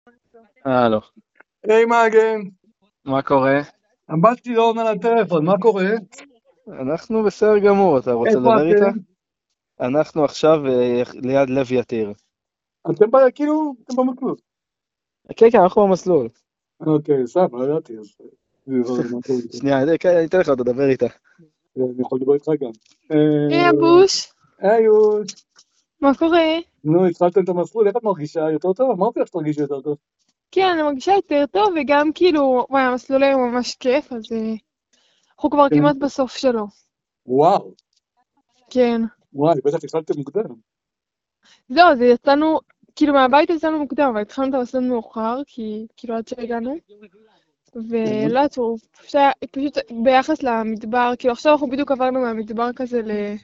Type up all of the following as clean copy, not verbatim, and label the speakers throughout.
Speaker 1: הלו,
Speaker 2: היי מגן,
Speaker 1: מה קורה?
Speaker 2: עמדתי לא עונה לטלפון, מה קורה?
Speaker 1: אנחנו בסדר גמור, אתה רוצה
Speaker 2: איפה
Speaker 1: לדבר איתה?
Speaker 2: אתם?
Speaker 1: אנחנו עכשיו ליד לב יתיר.
Speaker 2: אתם כאילו, אתם במסלול.
Speaker 1: כן, כן, אנחנו במסלול.
Speaker 2: אוקיי, סבבה, לא ידעתי, אז מה קורה איתו?
Speaker 1: שנייה, אני אתן לך, תדבר איתה.
Speaker 2: אני יכול לדבר איתך גם.
Speaker 3: היי אבוש,
Speaker 2: היי יוש,
Speaker 3: מה קורה?
Speaker 2: נו, התחלתם את המסלול, איך את מרגישה? יותר טוב? אמרתי לך שתרגישי יותר טוב.
Speaker 3: כן, אני מרגישה יותר טוב, וגם כאילו, וואי, המסלול היום ממש כיף, אז אנחנו כבר
Speaker 2: כן.
Speaker 3: כמעט בסוף שלו.
Speaker 2: וואו,
Speaker 3: כן.
Speaker 2: וואי, בטח התחלתם מוקדם.
Speaker 3: לא, זה יצאנו, כאילו מהבית יצאנו מוקדם, אבל התחלנו את המסלול מאוחר, כי כאילו עד שהגענו,
Speaker 2: כן.
Speaker 3: ולא יודעת, הוא פשוט ביחס למדבר, כאילו עכשיו אנחנו בדיוק עברנו מהמדבר כזה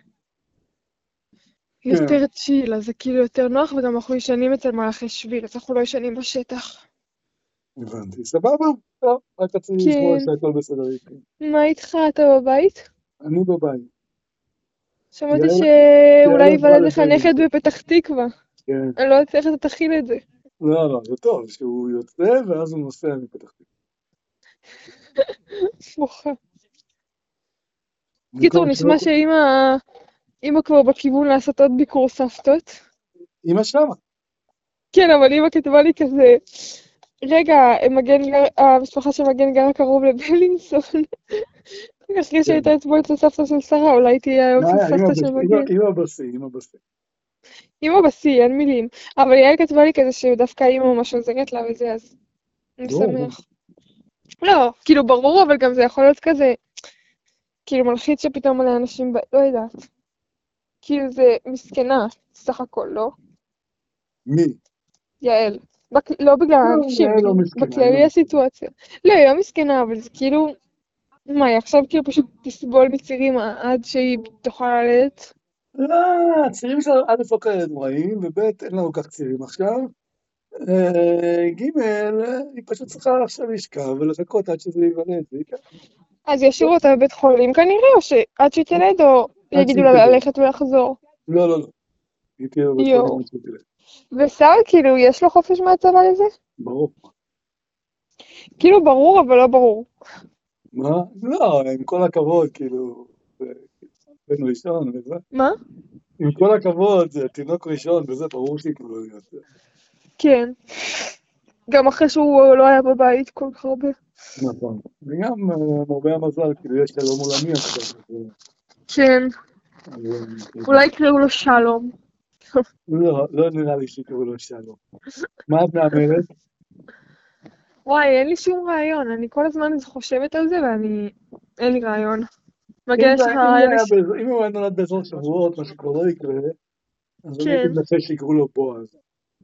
Speaker 3: יותר צ'יל, אז זה כאילו יותר נוח, וגם אנחנו ישנים אצל מלאכי שביל, אז אנחנו לא ישנים בשטח.
Speaker 2: הבנתי, סבבה, טוב, רק רציתי לשמוע
Speaker 3: כן.
Speaker 2: שהכל בסדר איתי.
Speaker 3: מה איתך? אתה בבית?
Speaker 2: אני בבית.
Speaker 3: שמעתי
Speaker 2: יעל
Speaker 3: שאולי
Speaker 2: עברה
Speaker 3: ייוולד לך נכד
Speaker 2: לבלינסון.
Speaker 3: בפתח תקווה.
Speaker 2: כן.
Speaker 3: אני לא יודעת איך אתה תכיל את זה.
Speaker 2: לא, לא, זה טוב, שהוא יוצא ואז הוא נוסע מפתח תקווה.
Speaker 3: בוכה. קיצור,
Speaker 2: במקום
Speaker 3: נשמע
Speaker 2: שלא-
Speaker 3: שאמא כבר בכיוון לעשות עוד ביקור סבתות.
Speaker 2: אמא שמה.
Speaker 3: כן, אבל אמא כתבה לי כזה, רגע, המשפחה של מגן גרה קרוב לבלינסון. אחרי
Speaker 2: כן.
Speaker 3: שהייתה אתמול אצל סבתא של שרה, אולי תהיה היום של
Speaker 2: אמא
Speaker 3: סבתא של מגן.
Speaker 2: אמא בשיא.
Speaker 3: אמא בשיא, אין מילים. אבל יעל כתבה לי כזה שדווקא אמא ממש עוזרת לה וזה, אז אני
Speaker 2: ברור.
Speaker 3: שמח. לא, כאילו ברור, אבל גם זה יכול להיות כזה, כאילו מלחיץ שפתאום מלא אנשים, לא יודעת. כאילו זה מסכנה, סך הכל, לא?
Speaker 2: מי?
Speaker 3: יעל. לא בגלל האנשים,
Speaker 2: יעל לא מסכנה. היא לא
Speaker 3: בכללי
Speaker 2: מסכנה.
Speaker 3: הסיטואציה. לא, היא לא מסכנה, אבל זה כאילו, מה, היא עכשיו כאילו פשוט תסבול מצירים עד שהיא תוכל ללדת?
Speaker 2: לא, הצירים שלה, א' לא כאלה נוראים, וב' אין לנו כך צירים עכשיו. ג' היא פשוט צריכה עכשיו לשכב ולחכות עד שזה ייוולד. זה יקרה.
Speaker 3: אז ישאירו אותה בבית חולים כנראה, או שעד שהיא תלד, או
Speaker 2: עד
Speaker 3: יגידו
Speaker 2: שהיא
Speaker 3: לה
Speaker 2: תלד.
Speaker 3: ללכת ולחזור.
Speaker 2: לא, לא, לא. היא תהיה בבית חולים
Speaker 3: יואו.
Speaker 2: עד שהיא תלד.
Speaker 3: וסל, כאילו, יש לו חופש מהצבא לזה?
Speaker 2: ברור.
Speaker 3: כאילו ברור, אבל לא ברור.
Speaker 2: מה? לא, עם כל הכבוד, כאילו, זה בן ראשון וזה.
Speaker 3: מה?
Speaker 2: עם כל הכבוד, זה תינוק ראשון וזה, ברור שיקבלו להיות.
Speaker 3: כן. גם אחרי שהוא לא היה בבית כל כך הרבה.
Speaker 2: נכון. וגם מרבה המזל, כאילו יש שלום עולמי עכשיו.
Speaker 3: כן.
Speaker 2: אז,
Speaker 3: אולי יקראו לו שלום.
Speaker 2: לא, לא נראה לי שיקראו לו שלום. מה את מהמרת?
Speaker 3: וואי, אין לי שום רעיון. אני כל הזמן חושבת על זה אין לי רעיון. מגיע
Speaker 2: אם
Speaker 3: יש לך רעיון?
Speaker 2: אם הוא היה נולד באזור שבועות, מה שכבר לא יקרה, אז אני הייתי
Speaker 3: כן.
Speaker 2: מנסה שיקראו לו בועז.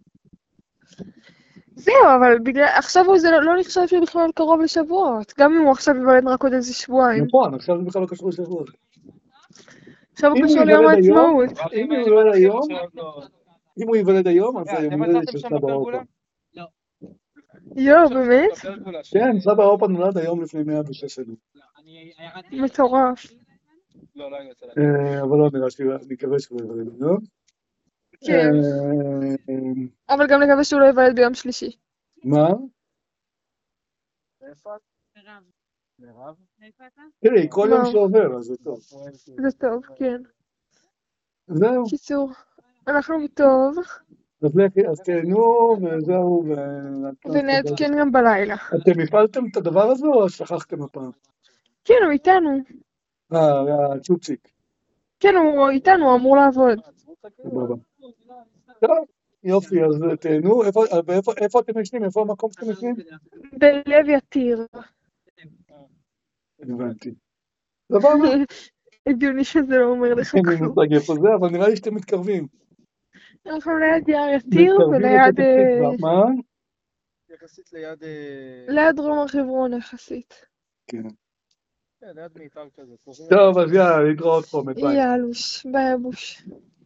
Speaker 3: זהו, אבל עכשיו זה לא נחשב שהוא בכלל קרוב לשבועות. גם אם הוא עכשיו ייוולד רק עוד איזה שבועיים.
Speaker 2: נכון, עכשיו זה בכלל לא קשור לשבועות.
Speaker 3: עכשיו הוא
Speaker 2: אם הוא
Speaker 3: קשור ליום
Speaker 2: ייוולד היום,
Speaker 3: העצמאות.
Speaker 2: אם הוא ייוולד היום, אז זה יום הולדת של סבא אופה.
Speaker 3: יואו, באמת?
Speaker 2: כן, סבא אופה נולד היום לפני 106 שנים.
Speaker 3: מטורף.
Speaker 2: אבל לא נראה אני מקווה שהוא ייוולד היום.
Speaker 3: כן. אבל גם נקווה שהוא לא ייוולד ביום שלישי.
Speaker 2: מה?
Speaker 1: מירב?
Speaker 2: תראי, כל יום שעובר, אז זה טוב.
Speaker 3: זה טוב, כן.
Speaker 2: זהו.
Speaker 3: קיצור, אנחנו טוב.
Speaker 2: אז לכי, אז תהנו, וזהו,
Speaker 3: ונעדכן גם בלילה.
Speaker 2: אתם הפעלתם את הדבר הזה, או שכחתם הפעם?
Speaker 3: כן, הוא איתנו.
Speaker 2: הצ'ופצ'יק.
Speaker 3: כן, הוא איתנו, הוא אמור לעבוד.
Speaker 2: סבבה. טוב, יופי, אז תהנו. איפה אתם ישנים? איפה המקום שאתם ישנים?
Speaker 3: בלב יתיר.
Speaker 2: הבנתי. סבבה.
Speaker 3: הגיוני שזה לא אומר לך
Speaker 2: אין לי
Speaker 3: כלום.
Speaker 2: מושג איפה זה, אבל נראה לי שאתם מתקרבים.
Speaker 3: אנחנו ליד יער יתיר
Speaker 2: מתקרבים
Speaker 3: וליד...
Speaker 2: לפתח תקווה. מה?
Speaker 1: יחסית ליד...
Speaker 3: ליד דרום הר חברון יחסית.
Speaker 2: כן.
Speaker 1: ליד מיתר כזה.
Speaker 2: טוב, אז יאללה, להתראות פה, ביי.
Speaker 3: יאלוש, ביי אבוש.